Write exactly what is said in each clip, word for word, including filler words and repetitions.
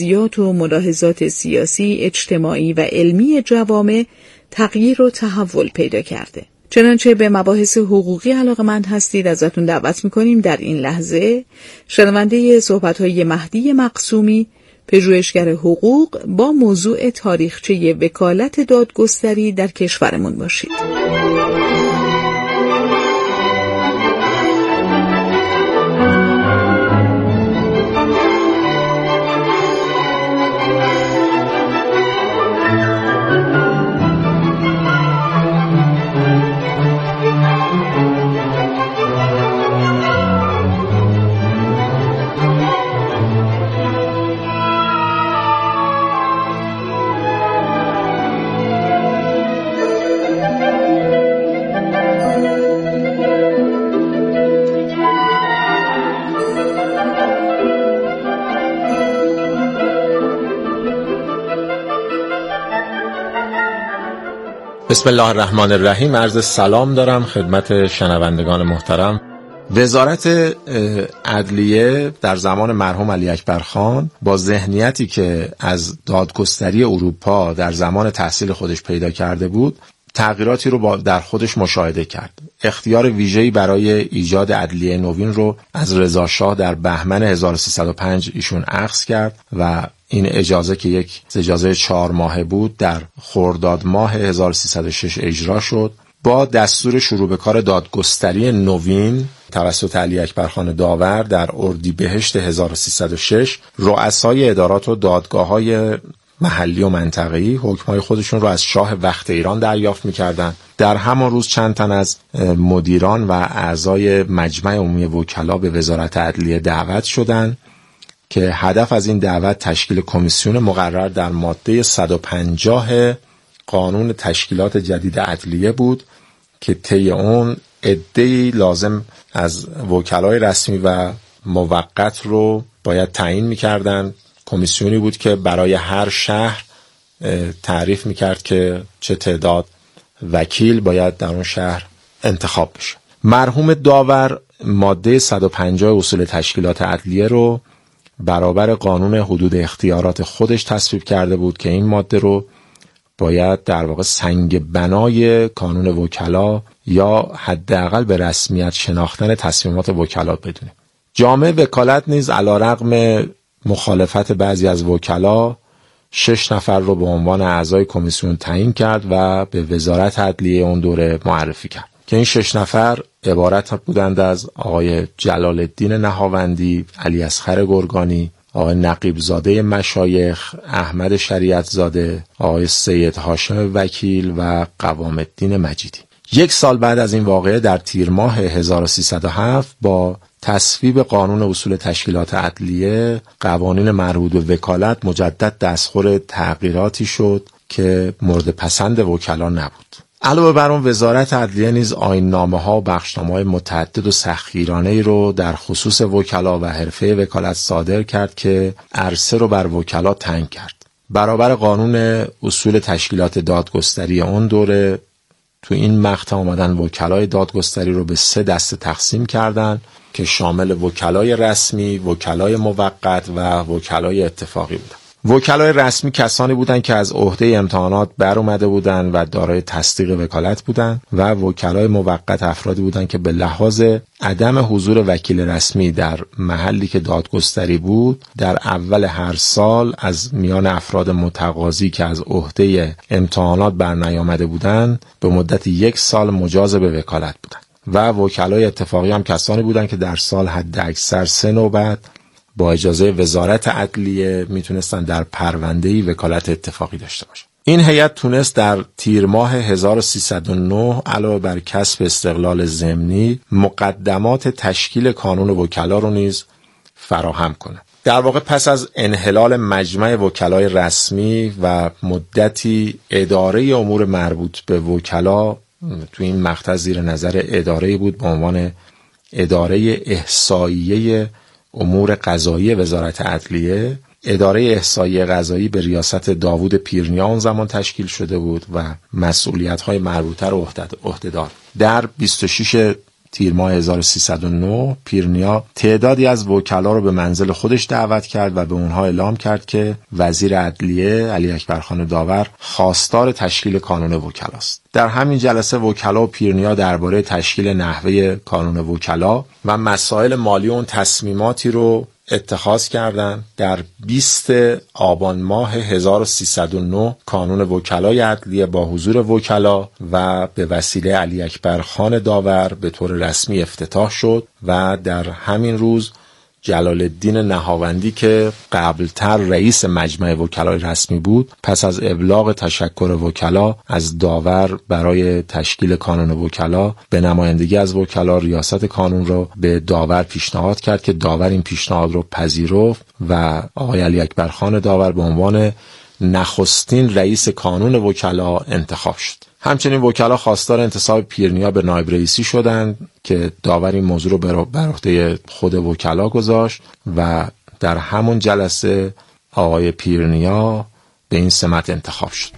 نظریات و ملاحظات سیاسی، اجتماعی و علمی جوامع تغییر و تحول پیدا کرده. چنانچه به مباحث حقوقی علاقه‌مند هستید، ازتون دعوت می‌کنیم در این لحظه شنونده صحبت‌های مهدی مقسومی، پژوهشگر حقوق، با موضوع تاریخچه وکالت دادگستری در کشورمون باشید. بسم الله الرحمن الرحیم. عرض سلام دارم خدمت شنوندگان محترم. وزارت عدلیه در زمان مرحوم علی اکبر خان با ذهنیتی که از دادگستری اروپا در زمان تحصیل خودش پیدا کرده بود، تغییراتی رو در خودش مشاهده کرد. اختیار ویژه‌ای برای ایجاد عدلیه نوین رو از رضا شاه در بهمن هزار و سیصد و پنج ایشون اخذ کرد و این اجازه که یک اجازه چهار ماهه بود در خرداد ماه هزار و سیصد و شش اجرا شد. با دستور شروع به کار دادگستری نوین توسط علی اکبر خان داور در اردیبهشت هزار و سیصد و شش، رؤسای ادارات و دادگاه‌های محلی و منطقه‌ای حکم‌های خودشون رو از شاه وقت ایران دریافت می‌کردند. در همان روز چند تن از مدیران و اعضای مجمع عمومی وکلا به وزارت عدلیه دعوت شدند که هدف از این دعوت تشکیل کمیسیون مقرر در ماده صد و پنجاه قانون تشکیلات جدید عدلیه بود که طی اون عده‌ای لازم از وکلای رسمی و موقت رو باید تعیین می‌کردند. کمیسیونی بود که برای هر شهر تعریف می‌کرد که چه تعداد وکیل باید در اون شهر انتخاب بشه. مرحوم داور ماده صد و پنجاه اصول تشکیلات عدلیه رو برابر قانون حدود اختیارات خودش تصویب کرده بود که این ماده رو باید در واقع سنگ بنای کانون وکلا یا حداقل به رسمیت شناختن تصمیمات وکلا بدونه. جامعه وکالت نیز علیرغم مخالفت بعضی از وکلا شش نفر رو به عنوان اعضای کمیسیون تعیین کرد و به وزارت عدلیه اون دوره معرفی کرد که این شش نفر عبارت بودند از آقای جلال الدین نهاوندی، علی اصغر گرگانی، آقای نقیب زاده مشایخ، احمد شریعت زاده، آقای سید هاشم وکیل و قوام الدین مجیدی. یک سال بعد از این واقعه در تیر ماه هزار و سیصد و هفت با تصویب قانون اصول تشکیلات عدلیه، قوانین مربوط به وکالت مجدد دستخور تغییراتی شد که مورد پسند وکلا نبود. علاوه بر اون وزارت عدلیه نیز آیین‌نامه‌ها و بخشنامه‌های متعدد و سختگیرانه‌ای رو در خصوص وکلا و حرفه وکالت صادر کرد که عرصه رو بر وکلا تنگ کرد. برابر قانون اصول تشکیلات دادگستری اون دوره تو این مقطع آمدن وکلای دادگستری رو به سه دسته تقسیم کردن که شامل وکلای رسمی، وکلای موقت و وکلای اتفاقی بودن. وکلای رسمی کسانی بودند که از عهده امتحانات بر اومده بودند و دارای تصدیق وکالت بودند و وکلای موقت افرادی بودند که به لحاظ عدم حضور وکیل رسمی در محلی که دادگستری بود در اول هر سال از میان افراد متقاضی که از عهده امتحانات بر نیامده بودند به مدت یک سال مجاز به وکالت بودند و وکلای اتفاقی هم کسانی بودند که در سال حد اکثر سه نوبت با اجازه وزارت عدلیه میتونستن در پرونده‌ای وکالت اتفاقی داشته باشن. این هیئت تونست در تیر ماه هزار و سیصد و نه علاوه بر کسب استقلال ضمنی مقدمات تشکیل کانون وکلا رو نیز فراهم کنه. در واقع پس از انحلال مجمع وکلای رسمی و مدتی اداره امور مربوط به وکلا تو این مقطع زیر نظر اداره‌ای بود به عنوان اداره احصائیه امور قضایی وزارت عدلیه. اداره احصایی قضایی به ریاست داوود پیرنیا اون زمان تشکیل شده بود و مسئولیت‌های مربوطه رو عهدهدار. در بیست و شش تیر ماه هزار و سیصد و نه پیرنیا تعدادی از وکلا رو به منزل خودش دعوت کرد و به اونها اعلام کرد که وزیر عدلیه علی اکبرخان داور خواستار تشکیل کانون وکلاست. در همین جلسه وکلا و پیرنیا درباره تشکیل نحوه کانون وکلا و مسائل مالی اون تصمیماتی رو اتخاذ کردند. در بیست آبان ماه هزار و سیصد و نه کانون وکلای عدلیه با حضور وکلا و به وسیله علی اکبرخان داور به طور رسمی افتتاح شد و در همین روز جلال الدین نهاوندی که قبلتر رئیس مجمع وکلای رسمی بود، پس از ابلاغ تشکر وکلا از داور برای تشکیل کانون وکلا به نمایندگی از وکلا ریاست کانون رو به داور پیشنهاد کرد که داور این پیشنهاد رو پذیرفت و آقای علی اکبرخان داور به عنوان نخستین رئیس کانون وکلا انتخاب شد. همچنین وکلا خواستار انتصاب پیرنیا به نایب رئیسی شدند که داور این موضوع رو بر عهده خود وکلا گذاشت و در همون جلسه آقای پیرنیا به این سمت انتخاب شد.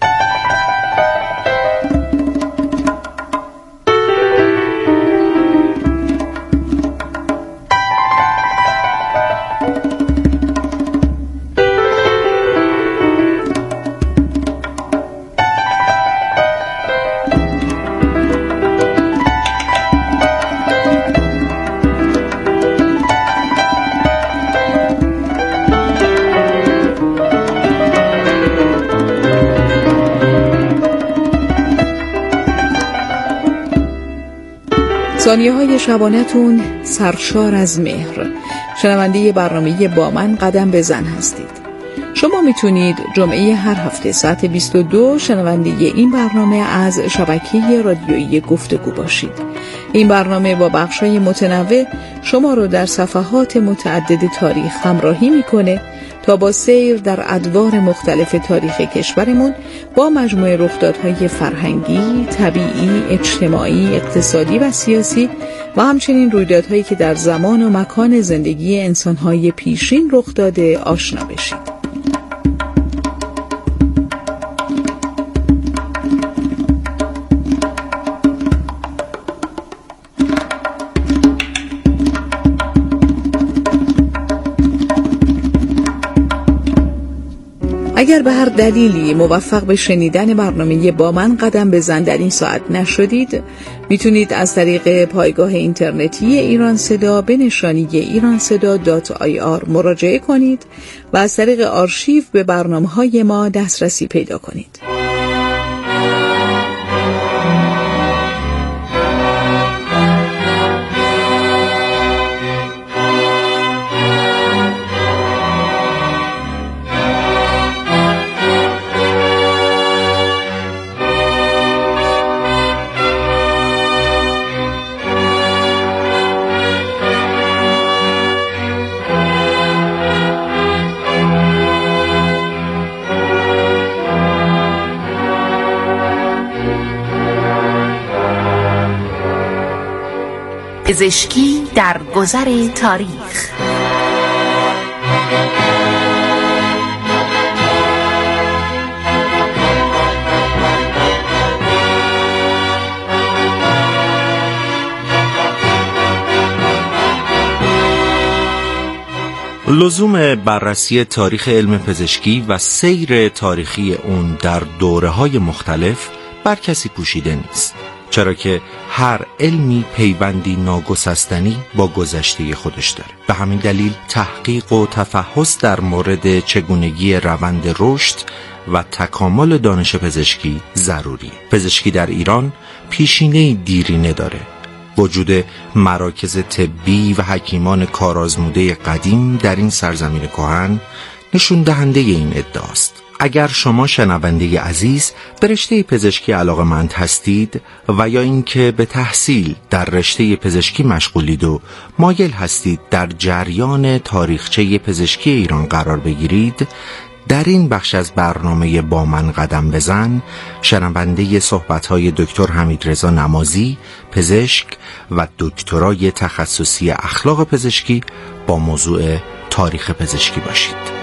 ثانیه های شبانه‌تون سرشار از مهر. شنونده برنامه با من قدم بزن هستید. شما میتونید جمعه هر هفته ساعت بیست و دو شنونده این برنامه از شبکه رادیویی گفتگو باشید. این برنامه با بخشای متنوع شما رو در صفحات متعدد تاریخ همراهی میکنه تا با سیر در ادوار مختلف تاریخ کشورمون با مجموعه رخدادهای فرهنگی، طبیعی، اجتماعی، اقتصادی و سیاسی و همچنین رویدادهایی که در زمان و مکان زندگی انسانهای پیشین رخ داده آشنا بشید. اگر به هر دلیلی موفق به شنیدن برنامه با من قدم بزن در این ساعت نشدید، میتونید از طریق پایگاه اینترنتی ایران صدا به نشانی ایران صدا دات آی آر مراجعه کنید و از طریق آرشیو به برنامه‌های ما دسترسی پیدا کنید. پزشکی در گذر تاریخ. لزوم بررسی تاریخ علم پزشکی و سیر تاریخی اون در دوره‌های مختلف بر کسی پوشیده نیست، چرا که هر علمی پیوندی ناگسستنی با گذشته خودش داره. به همین دلیل تحقیق و تفحص در مورد چگونگی روند رشد و تکامل دانش پزشکی ضروریه. پزشکی در ایران پیشینه دیرینه داره. وجود مراکز طبی و حکیمان کارآزموده قدیم در این سرزمین کهن نشون دهنده این ادعاست. اگر شما شنونده عزیز به رشته پزشکی علاقه‌مند هستید و یا اینکه به تحصیل در رشته پزشکی مشغولید و مایل هستید در جریان تاریخچه پزشکی ایران قرار بگیرید، در این بخش از برنامه با من قدم بزن شنونده صحبت‌های دکتر حمیدرضا نمازی، پزشک و دکترای تخصصی اخلاق پزشکی با موضوع تاریخ پزشکی باشید.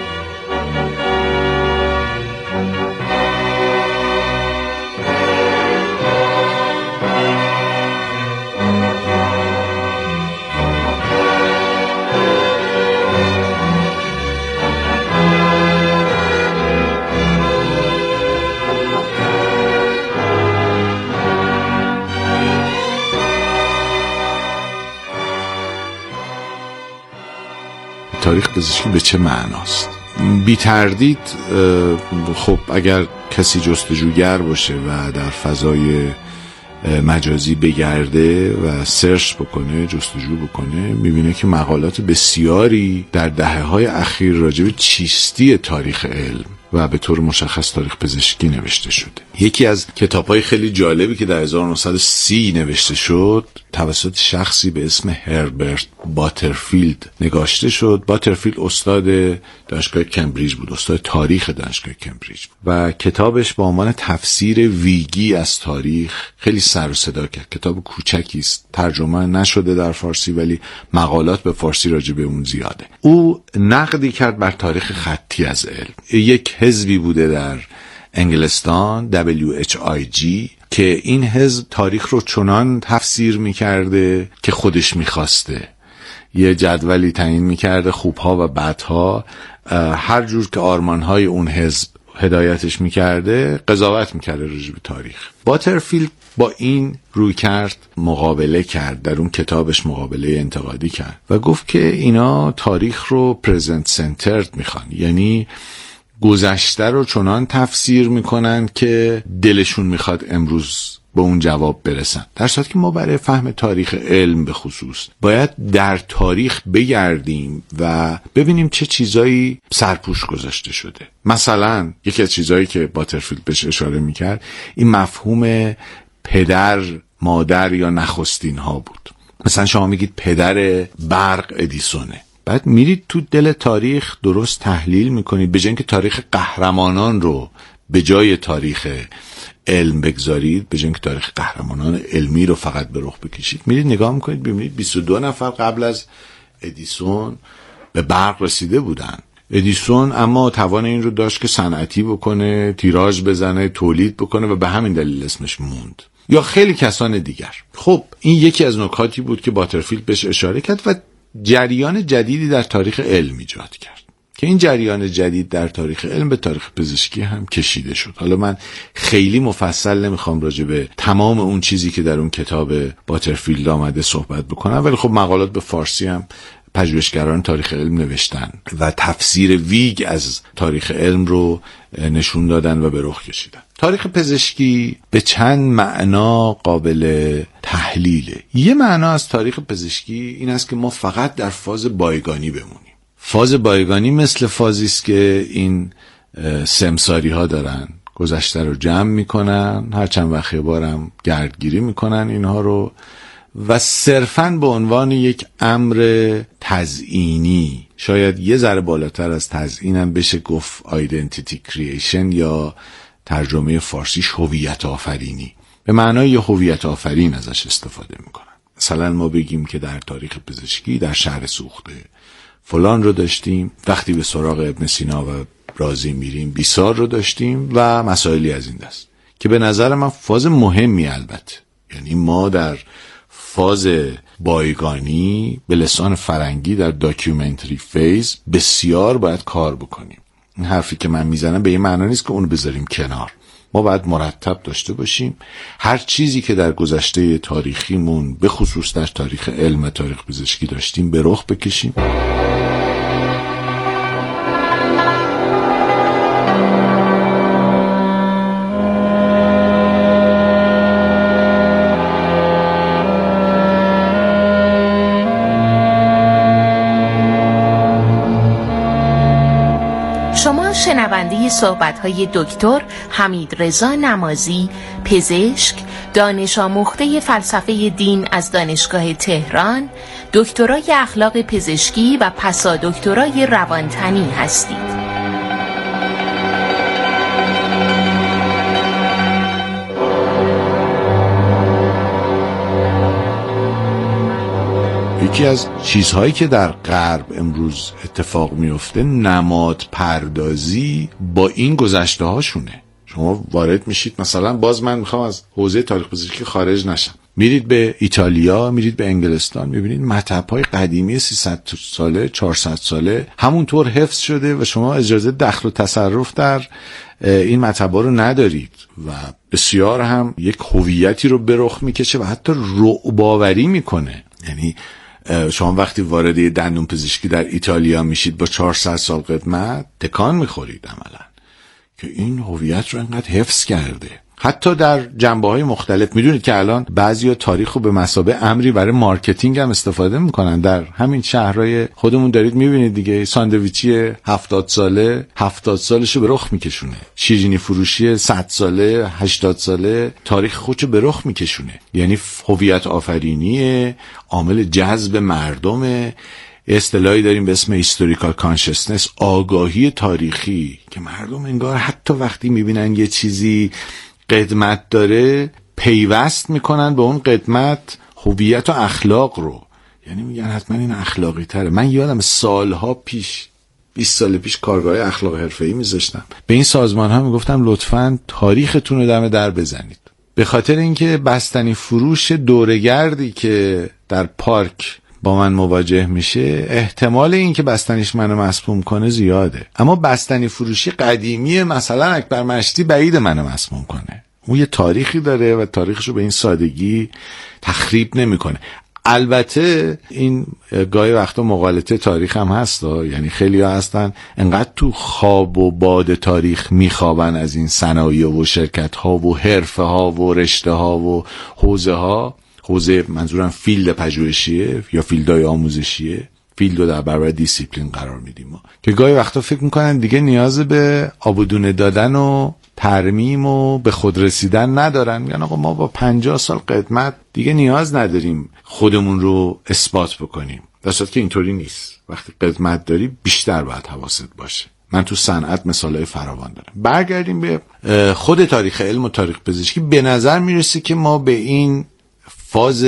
تاریخ پزشکی به چه معناست. بی تردید خب اگر کسی جستجوگر باشه و در فضای مجازی بگرده و سرچ بکنه، جستجو بکنه، میبینه که مقالات بسیاری در دهه‌های اخیر راجع به چیستی تاریخ علم و به طور مشخص تاریخ پزشکی نوشته شده. یکی از کتاب‌های خیلی جالبی که در هزار و نهصد و سی نوشته شد توسط شخصی به اسم هربرت باترفیلد نگاشته شد. باترفیلد استاد دانشگاه کمبریج بود، استاد تاریخ دانشگاه کمبریج بود و کتابش با عنوان تفسیر ویگی از تاریخ خیلی سر و صدا کرد. کتاب کوچکی است، ترجمه نشده در فارسی، ولی مقالات به فارسی راجع به اون زیاده. او نقدی کرد بر تاریخ خطی از علم. یک حزبی بوده در انگلستان دبلیو اچ آی جی که این حزب تاریخ رو چنان تفسیر می‌کرده که خودش می‌خواسته. یه جدولی تعیین می‌کرده، خوبها و بدها، هر جور که آرمان‌های اون حزب هدایتش می‌کرده قضاوت می‌کرده راجع به تاریخ. باترفیلد با این رویکرد مقابله کرد، در اون کتابش مقابله انتقادی کرد و گفت که اینا تاریخ رو پرزنت سنترد میخوان، یعنی گذشته رو چنان تفسیر میکنن که دلشون میخواد امروز به اون جواب برسن، در صورتی که ما برای فهم تاریخ علم به خصوص باید در تاریخ بگردیم و ببینیم چه چیزایی سرپوش گذاشته شده. مثلا یکی از چیزایی که باترفیلد بهش اشاره میکرد این مفهوم پدر، مادر یا نخستین ها بود. مثلا شما میگید پدر برق ادیسونه، بعد میرید تو دل تاریخ درست تحلیل میکنید، به جای اینکه تاریخ قهرمانان رو به جای تاریخ علم بگذارید، به جای اینکه تاریخ قهرمانان علمی رو فقط به رخ بکشید، میرید نگاه میکنید ببینید بیست و دو نفر قبل از ادیسون به برق رسیده بودن. ادیسون اما توان این رو داشت که صنعتی بکنه، تیراژ بزنه، تولید بکنه و به همین دلیل اسمش موند. یا خیلی کسان دیگر. خب این یکی از نکاتی بود که باترفیلد بهش اشاره کرد و جریان جدیدی در تاریخ علم ایجاد کرد که این جریان جدید در تاریخ علم به تاریخ پزشکی هم کشیده شد. حالا من خیلی مفصل نمیخوام راجع به تمام اون چیزی که در اون کتاب باترفیلد آمده صحبت بکنم، ولی خب مقالات به فارسی هم پژوهشگران تاریخ علم نوشتن و تفسیر ویگ از تاریخ علم رو نشون دادن و به رخ کشیدن. تاریخ پزشکی به چند معنا قابل تحلیله. یه معنا از تاریخ پزشکی این است که ما فقط در فاز بایگانی بمونیم. فاز بایگانی مثل فازی است که این سمساری ها دارن، گذشته رو جمع میکنن، هر چند وقت بارم گردگیری میکنن اینها رو و صرفاً به عنوان یک امر تزیینی، شاید یه ذره بالاتر از تزیینم بشه گفت آیدنتیتی کرییشن یا ترجمه فارسیش هویت آفرینی، به معنای هویت آفرین ازش استفاده میکنن. مثلا ما بگیم که در تاریخ پزشکی در شهر سوخته فلان رو داشتیم، وقتی به سراغ ابن سینا و رازی میریم بیسار رو داشتیم و مسائلی از این دست که به نظر من فاز مهمی البته. یعنی ما در فاز بایگانی به لسان فرنگی در داکیومنتری فیز بسیار باید کار بکنیم. این حرفی که من میزنم به این معنی نیست که اونو بذاریم کنار. ما باید مرتب داشته باشیم هر چیزی که در گذشته تاریخیمون به خصوص در تاریخ علم و تاریخ پزشکی داشتیم به رخ بکشیم. شنونده صحبت‌های دکتر حمیدرضا نمازی، پزشک، دانش آموخته فلسفه دین از دانشگاه تهران، دکترای اخلاق پزشکی و پسا دکترای روانتنی هستید. یکی از چیزهایی که در غرب امروز اتفاق میفته نماد پردازی با این گذشته هاشونه. شما وارد میشید، مثلا باز من میخوام از حوزه تاریخ پزشکی خارج نشم، میرید به ایتالیا، میرید به انگلستان، میبینید مطب‌های قدیمی سیصد ساله، چهارصد ساله همونطور حفظ شده و شما اجازه دخل و تصرف در این مطب‌ها رو ندارید و بسیار هم یک هویتی رو به رخ میکشه و حتی رعب‌آوری میکنه. یعنی شما وقتی وارد دندون پزشکی در ایتالیا میشید با چهارصد سال قدمت تکان میخورید عملا که این هویت رو انقدر حفظ کرده. حتی در جنبه‌های مختلف میدونید که الان بعضیا تاریخ رو به مثابه امری برای مارکتینگ هم استفاده میکنن. در همین شهرهای خودمون دارید میبینید دیگه، ساندویچی هفتاد ساله هفتاد سالشو به رخ میکشونه، شیرینی فروشی صد ساله هشتاد ساله تاریخ خودشو به رخ میکشونه. یعنی هویت آفرینی، عامل جذب مردم. اصطلاحی داریم به اسم هیستوریکال کانشسنس، آگاهی تاریخی، که مردم انگار حتی وقتی میبینن یه چیزی قدمت داره پیوست میکنن به اون قدمت هویت و اخلاق رو. یعنی میگن حتما این اخلاقی تره. من یادم سالها پیش، بیست سال پیش، کارگاه اخلاق حرفه‌ای میذاشتم، به این سازمان ها میگفتم لطفاً تاریختون رو دم در بزنید، به خاطر اینکه بستنی فروش دورگردی که در پارک با من مواجه میشه احتمال این که بستنیش منو مسموم کنه زیاده، اما بستنی فروشی قدیمی مثلا اکبر مشتی بعید منو مسموم کنه. اون یه تاریخی داره و تاریخشو به این سادگی تخریب نمیکنه. البته این گاهی وقتا مغالطه تاریخ هم هست، یعنی خیلی ها هستن انقدر تو خواب و باد تاریخ میخوابن از این صنایع و شرکت ها و حرفه ها و رشته ها و حوزه ها. حوزه منظورم فیلد پژوهشیه یا فیلدهای آموزشیه، فیلد رو در برابر دیسیپلین قرار میدیم ما، که گاهی وقتا فکر میکنن دیگه نیاز به آبودونه دادن و ترمیم و به خود رسیدن ندارن. میگن آقا ما با پنجاه سال قدمت دیگه نیاز نداریم خودمون رو اثبات بکنیم، در صورتی که اینطوری نیست. وقتی قدمت داری بیشتر باید حواست باشه. من تو صنعت مثالای فراوان دارم. برگردیم به خود تاریخ علم و تاریخ پزشکی. به نظر میرسه که ما به این فاز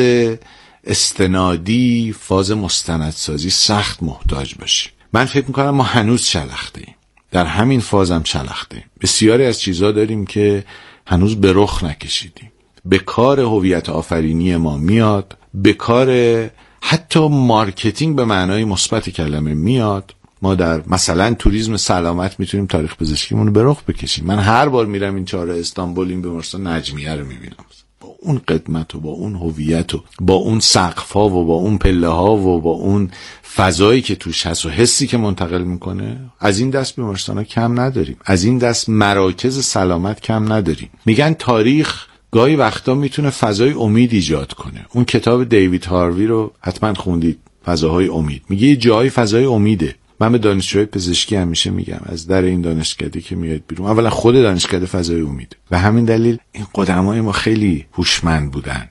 استنادی، فاز مستندسازی سخت محتاج باشیم. من فکر میکنم ما هنوز شلخته ایم، در همین فازم شلخته ایم. بسیاری از چیزها داریم که هنوز به رخ نکشیدیم. به کار هویت آفرینی ما میاد، به کار حتی مارکتینگ به معنای مثبت کلمه میاد. ما در مثلا توریسم سلامت میتونیم تاریخ پزشکیمون رو به رخ بکشیم. من هر بار میرم این چهار استانبول، این بیمارستان نجمیه رو میبینم با اون قدمت و با اون هویت و با اون سقف‌ها و با اون پله‌ها و با اون فضایی که توش هست و حسی که منتقل میکنه. از این دست بیمارستان‌ها کم نداریم، از این دست مراکز سلامت کم نداریم. میگن تاریخ گاهی وقتا میتونه فضای امید ایجاد کنه. اون کتاب دیوید هاروی رو حتما خوندید، فضاهای امید. میگه یه جایی فضای امیده. من به دانشجوهای پزشکی همیشه میگم از در این دانشکده که میاد بیرون، اولا خود دانشکده فضای امید. و همین دلیل این قدمای ما خیلی هوشمند بودن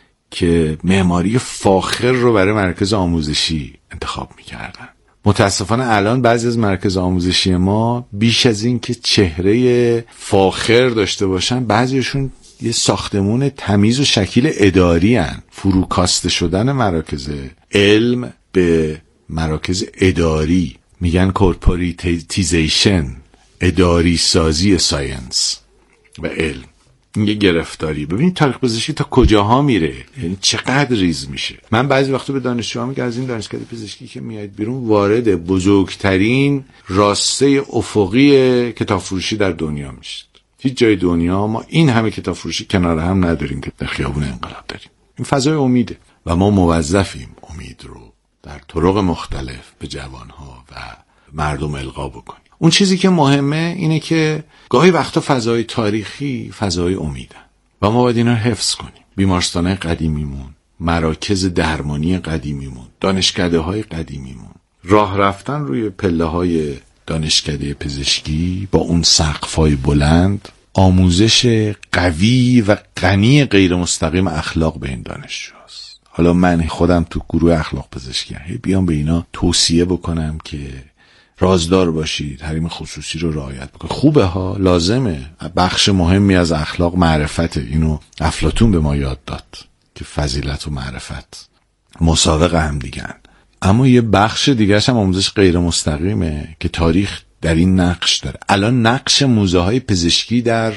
که معماری فاخر رو برای مرکز آموزشی انتخاب میکردن. متاسفانه الان بعضی از مرکز آموزشی ما بیش از این که چهره فاخر داشته باشن، بعضیشون یه ساختمون تمیز و شکیل اداری هن. فروکاسته شدن مراکز علم به مراکز اداری، میگن کورپوریتیزیشن، اداری سازی ساینس و علم. این یه گرفتاری. ببینید تاریخ پزشکی تا کجاها میره، یعنی چقدر ریز میشه. من بعضی وقتا به دانشجوها میگم از این دانشکده پزشکی که میاد بیرون وارد بزرگترین راسته افقی کتاب فروشی در دنیا میشید. هیچ جای دنیا ما این همه کتاب فروشی کنار هم نداریم که در خیابون انقلاب داریم. این فضای امیده و ما موظفیم امید رو در طرق مختلف به جوانها و مردم القا بکنیم. اون چیزی که مهمه اینه که گاهی وقتا فضای تاریخی فضای امیدن و ما باید اینا رو حفظ کنیم. بیمارستان‌های قدیمیمون، مراکز درمانی قدیمیمون، دانشکده‌های قدیمیمون، راه رفتن روی پله‌های دانشکده پزشکی با اون سقف‌های بلند، آموزش قوی و غنی غیر مستقیم اخلاق به این دانشجوست. حالا من خودم تو گروه اخلاق پزشکی هم بیام به اینا توصیه بکنم که رازدار باشید، حریم خصوصی رو رعایت بکنید. خوبه ها، لازمه. بخش مهمی از اخلاق معرفت. اینو افلاطون به ما یاد داد که فضیلت و معرفت مساوق هم دیگن. اما یه بخش دیگرش هم آموزش غیر مستقیمه که تاریخ در این نقش داره. الان نقش موزه های پزشکی در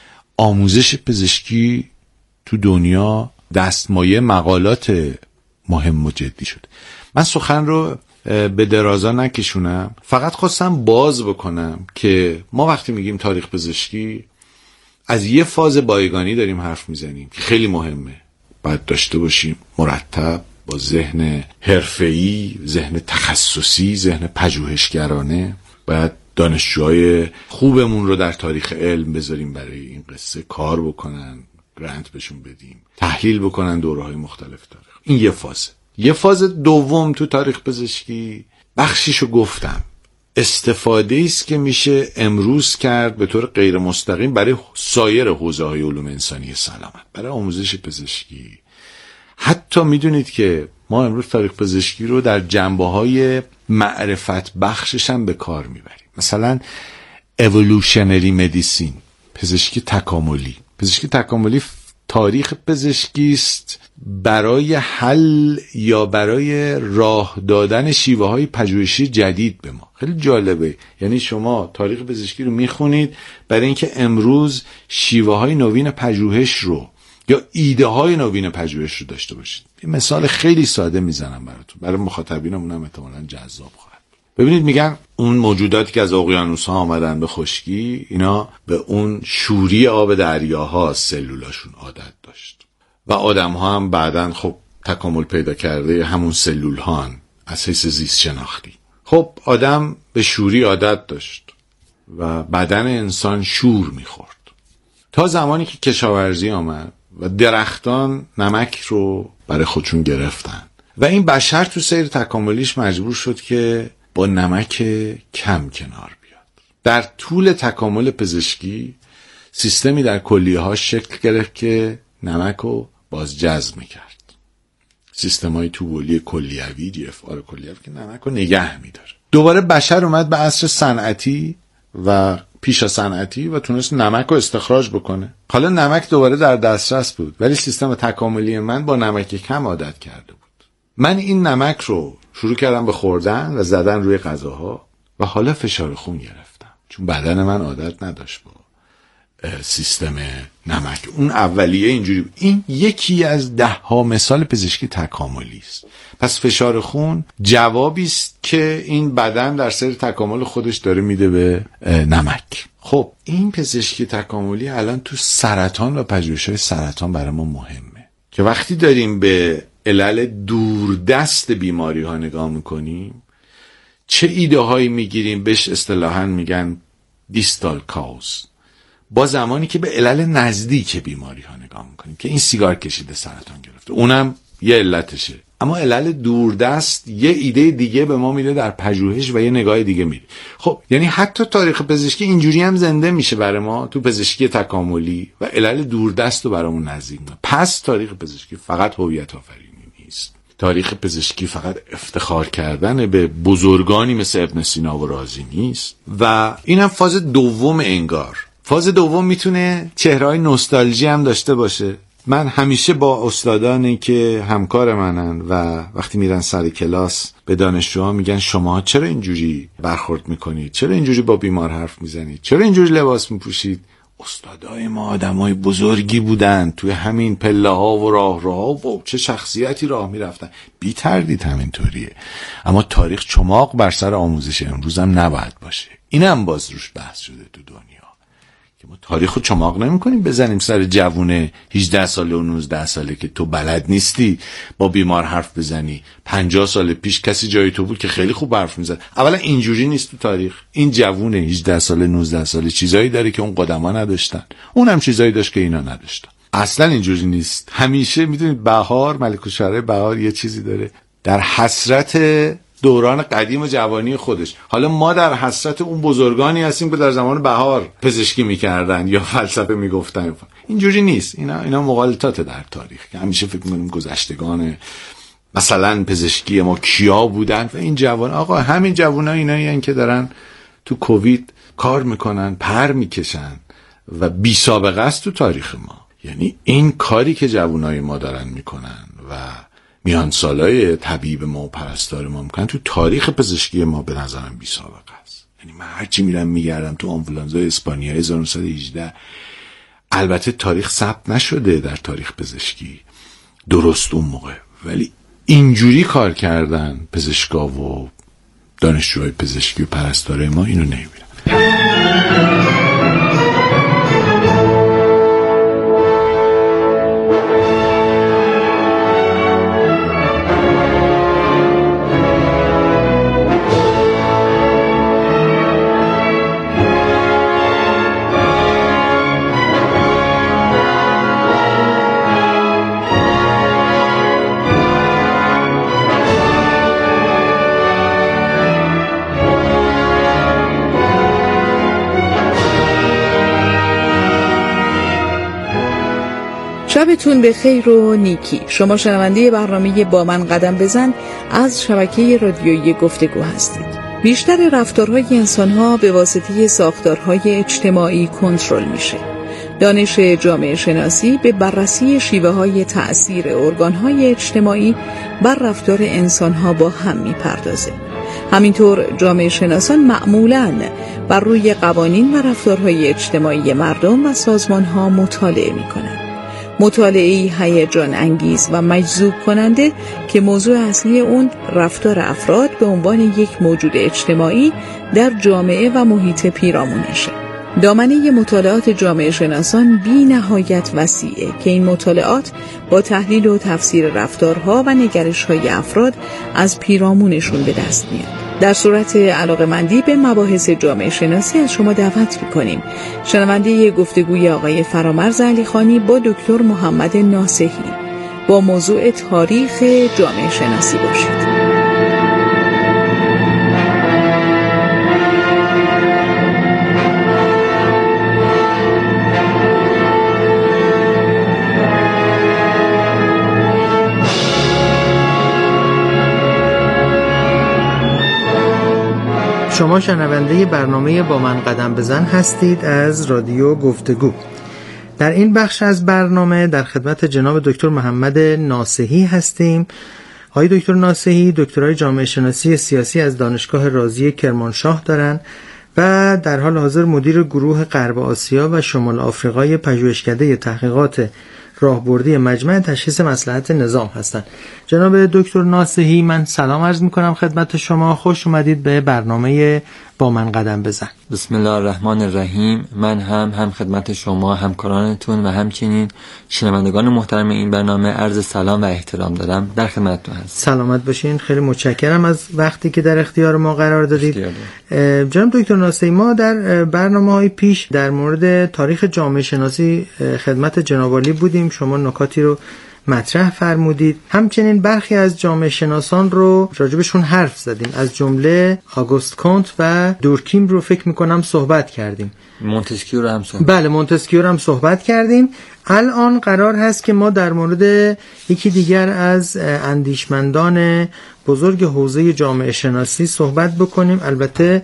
آموزش پزشکی تو دنیا دستمایه مقالات مهم و جدی شد. من سخن رو به درازا نکشونم، فقط خواستم باز بکنم که ما وقتی میگیم تاریخ پزشکی از یه فاز بایگانی داریم حرف میزنیم که خیلی مهمه، باید داشته باشیم، مرتب با ذهن حرفه‌ای، ذهن تخصصی، ذهن پژوهشگرانه. باید دانشجوهای خوبمون رو در تاریخ علم بذاریم برای این قصه کار بکنن، گرانت بهشون بدیم، تحلیل بکنن دوره‌های مختلف تاریخ. این یه فاز. یه فاز دوم تو تاریخ پزشکی، بخشیشو گفتم، استفاده است که میشه امروز کرد به طور غیر مستقیم برای سایر حوزه‌های علوم انسانی سلامت، برای آموزش پزشکی. حتی میدونید که ما امروز تاریخ پزشکی رو در جنبه‌های معرفت بخشش هم به کار میبریم. مثلا evolutionary medicine، پزشکی تکاملی. پزشکی تکاملی تاریخ پزشکی است برای حل یا برای راه دادن شیوه‌های پژوهشی جدید به ما. خیلی جالبه. یعنی شما تاریخ پزشکی رو میخونید برای اینکه امروز شیوه‌های نوین پژوهش رو یا ایده های نوین پژوهش رو داشته باشید. یه مثال خیلی ساده میزنم براتون، برای مخاطبینمون هم احتمالاً جذاب خواهد. ببینید میگن اون موجوداتی که از اقیانوس ها آمدن به خشکی، اینا به اون شوری آب دریاها سلولاشون عادت داشت و آدم ها هم بعدن خب تکامل پیدا کرده همون سلول هان از حیث زیست شناختی. خب آدم به شوری عادت داشت و بدن انسان شور میخورد تا زمانی که کشاورزی آمد و درختان نمک رو برای خودشون گرفتن و این بشر تو سیر تکاملیش مجبور شد که با نمک کم کنار بیاد. در طول تکامل پزشکی سیستمی در کلیه ها شکل گرفت که نمک رو باز جذب میکرد. سیستم های توبولی کلیوی، دی اف آر کلیوی که نمک رو نگه میداره. دوباره بشر اومد به عصر صنعتی و پیشا صنعتی و تونست نمک رو استخراج بکنه. حالا نمک دوباره در دسترس بود ولی سیستم تکاملی من با نمک کم عادت کرده بود. من این نمک رو شروع کردم به خوردن و زدن روی غذاها و حالا فشار خون گرفتم چون بدن من عادت نداشت با سیستم نمک. اون اولیه اینجوری. این یکی از ده ها مثال پزشکی تکاملی است. پس فشار خون جوابی است که این بدن در سیر تکامل خودش داره میده به نمک. خب این پزشکی تکاملی الان تو سرطان و پژوهش‌های سرطان برای ما مهمه که وقتی داریم به علل دوردست بیماری ها نگاه میکنیم چه ایده هایی میگیریم، بهش اصطلاحاً میگن دیستال کاوز، با زمانی که به علل نزدیک بیماری ها نگاه میکنیم که این سیگار کشیده سرطان گرفته، اونم یه علتشه. اما علل دوردست یه ایده دیگه به ما میده در پژوهش و یه نگاه دیگه میده. خب یعنی حتی تاریخ پزشکی اینجوری هم زنده میشه برای ما تو پزشکی تکاملی و علل دوردست رو برامون نزدیک میکنه. پس تاریخ پزشکی فقط هویت آفرینی نیست. تاریخ پزشکی فقط افتخار کردن به بزرگانی مثل ابن سینا و رازی نیست و اینم فاز دوم انگار. فاز دوم میتونه چهره‌های نوستالژی هم داشته باشه. من همیشه با استادانی که همکار منن و وقتی میرن سر کلاس به دانشجوها میگن شما چرا اینجوری برخورد میکنید؟ چرا اینجوری با بیمار حرف میزنید؟ چرا اینجوری لباس میپوشید؟ استادای ما آدمای بزرگی بودن، توی همین پله ها و راه راه و چه شخصیتی راه میرفتن. بی تردید همینطوریه. اما تاریخ چماق بر سر آموزش امروز هم نباید باشه. اینم باز روش بحث شده تو دنیا که ما تاریخ رو چماق نمی کنیم بزنیم سر جوونه هجده ساله و نوزده ساله که تو بلد نیستی با بیمار حرف بزنی. پنجاه سال پیش کسی جای تو بود که خیلی خوب حرف میزد. اولا اینجوری نیست تو تاریخ. این جوونه هجده ساله نوزده ساله چیزایی داره که اون قدما نداشتن، اونم چیزایی داشت که اینا نداشتن. اصلا اینجوری نیست. همیشه میدونید بهار، ملک الشعراء بهار یه چیزی داره، در حسرت دوران قدیم و جوانی خودش. حالا ما در حسرت اون بزرگانی هستیم که در زمان بهار پزشکی میکردن یا فلسفه میگفتن. اینجوری نیست. اینا اینا مغالطات در تاریخ که همیشه فکر میکنیم گذشتگان مثلا پزشکی ما کیا بودن و این جوان. آقا همین جوانا اینایی هستن که دارن تو کووید کار میکنن، پر میکشن و بی سابقه است تو تاریخ ما. یعنی این کاری که جوانای ما دارن میکنن و میان سالای طبیب ما و پرستار ما میکنن تو تاریخ پزشکی ما به نظرم بی سابقه است. یعنی من هرچی میرم میگردم تو آنفولانزای اسپانیا هزار و نهصد و هجده، البته تاریخ ثبت نشده در تاریخ پزشکی درست اون موقع، ولی اینجوری کار کردن پزشکا و دانشجوهای پزشکی و پرستار ما، اینو نمیبینم. شبتون به خیر و نیکی. شما شنونده برنامه با من قدم بزن از شبکه رادیویی گفتگو هستید. بیشتر رفتارهای انسان‌ها به واسطه ساختارهای اجتماعی کنترل میشه. دانش جامعه شناسی به بررسی شیوه‌های تأثیر ارگان‌های اجتماعی بر رفتار انسان‌ها با هم می‌پردازه. همینطور جامعه شناسان معمولاً بر روی قوانین و رفتارهای اجتماعی مردم و سازمان‌ها مطالعه می‌کنند. مطالعه‌ای هیجان انگیز و مجذوب کننده که موضوع اصلی اون رفتار افراد به عنوان یک موجود اجتماعی در جامعه و محیط پیرامونشه. دامنه مطالعات جامعه شناسان بی نهایت وسیعه که این مطالعات با تحلیل و تفسیر رفتارها و نگرش‌های افراد از پیرامونشون به دست میاد. در صورت علاقه‌مندی به مباحث جامعه شناسی از شما دعوت می‌کنیم شنونده گفتگوی آقای فرامرز علیخانی با دکتر محمد ناصحی با موضوع تاریخ جامعه شناسی باشید. شما شنونده برنامه با من قدم بزن هستید از رادیو گفتگو. در این بخش از برنامه در خدمت جناب دکتر محمد ناصحی هستیم. آقای دکتر ناصحی دکترای جامعه شناسی سیاسی از دانشگاه رازی کرمانشاه دارن و در حال حاضر مدیر گروه غرب آسیا و شمال آفریقای پژوهشکده تحقیقات راهبردی مجمع تشخیص مصلحت نظام هستند. جناب دکتر ناصحی، من سلام عرض میکنم خدمت شما. خوش اومدید به برنامه با من قدم بزن. بسم الله الرحمن الرحیم. من هم هم خدمت شما، همکارانتون و همچنین شنوندگان محترم این برنامه عرض سلام و احترام دارم. در خدمتتون هستم. سلامت باشین. خیلی متشکرم از وقتی که در اختیار ما قرار دادید. جناب دکتر ناصحی، ما در برنامه‌های پیش در مورد تاریخ جامعه شناسی خدمت جناب عالی بودیم. شما نکاتی رو مطرح فرمودید. همچنین برخی از جامعه شناسان رو راجبشون حرف زدیم، از جمله آگوست کونت و دورکیم رو فکر میکنم صحبت کردیم. مونتسکیو رو هم صحبت بله مونتسکیو رو هم صحبت کردیم. الان قرار هست که ما در مورد یکی دیگر از اندیشمندان بزرگ حوزه جامعه شناسی صحبت بکنیم. البته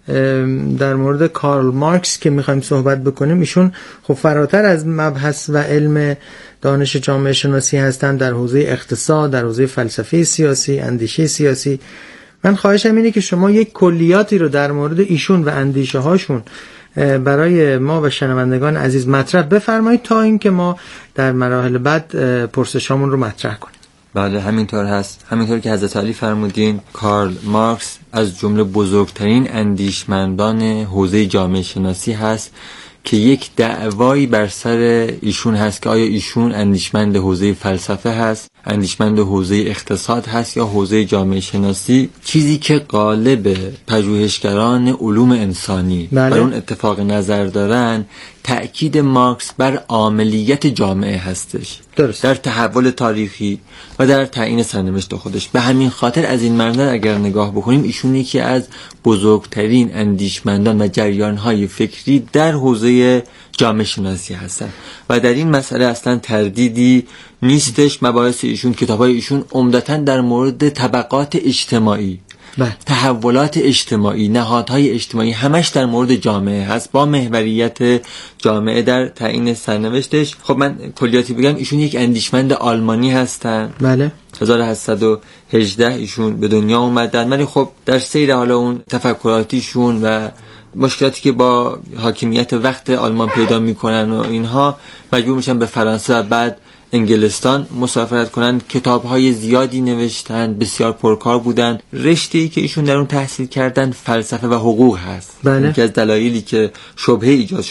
در مورد کارل مارکس که میخوایم صحبت بکنیم، ایشون خب فراتر از مبحث و علم دانش جامعه شناسی هستند، در حوزه اقتصاد، در حوزه فلسفه سیاسی، اندیشه سیاسی. من خواهشم اینه که شما یک کلیاتی رو در مورد ایشون و اندیشه هاشون برای ما و شنوندگان عزیز مطرح بفرمایید تا اینکه ما در مراحل بعد پرسشامون رو مطرح کنیم. بله همینطور هست. همینطور که حضرت علی فرمودین، کارل مارکس از جمله بزرگترین اندیشمندان حوزه جامعه شناسی هست که یک دعوایی بر سر ایشون هست که آیا ایشون اندیشمند حوزه فلسفه هست، اندیشمند حوزه اقتصاد هست یا حوزه جامعه شناسی. چیزی که غالب پژوهشگران علوم انسانی بله. بر اون اتفاق نظر دارن، تأکید مارکس بر عاملیت جامعه هستش. درست. در تحول تاریخی و در تعیین سرنوشت خودش. به همین خاطر از این منظر اگر نگاه بکنیم، ایشون یکی از بزرگترین اندیشمندان و جریان‌های فکری در حوزه جامعه شناسی هستن و در این مسئله اصلا تردیدی نیستش. مباحث ایشون، کتاب‌های ایشون عمدتاً در مورد طبقات اجتماعی، بله. تحولات اجتماعی، نهادهای اجتماعی، همش در مورد جامعه هست با محوریت جامعه در تعیین سرنوشتش. خب من کلیاتی بگم، ایشون یک اندیشمند آلمانی هستن. بله. هزار و هشتصد و هجده ایشون به دنیا اومدن، ولی خب در سیر حالا اون تفکراتیشون و مشکلاتی که با حاکمیت وقت آلمان پیدا میکنن و اینها مجبور میشن به فرانسه و بعد انگلستان مسافرت کنن. کتاب‌های زیادی نوشتن، بسیار پرکار بودن. رشته‌ای که ایشون در اون تحصیل کردن فلسفه و حقوق هست. بله. یکی از دلایلی که شبهه ایجاد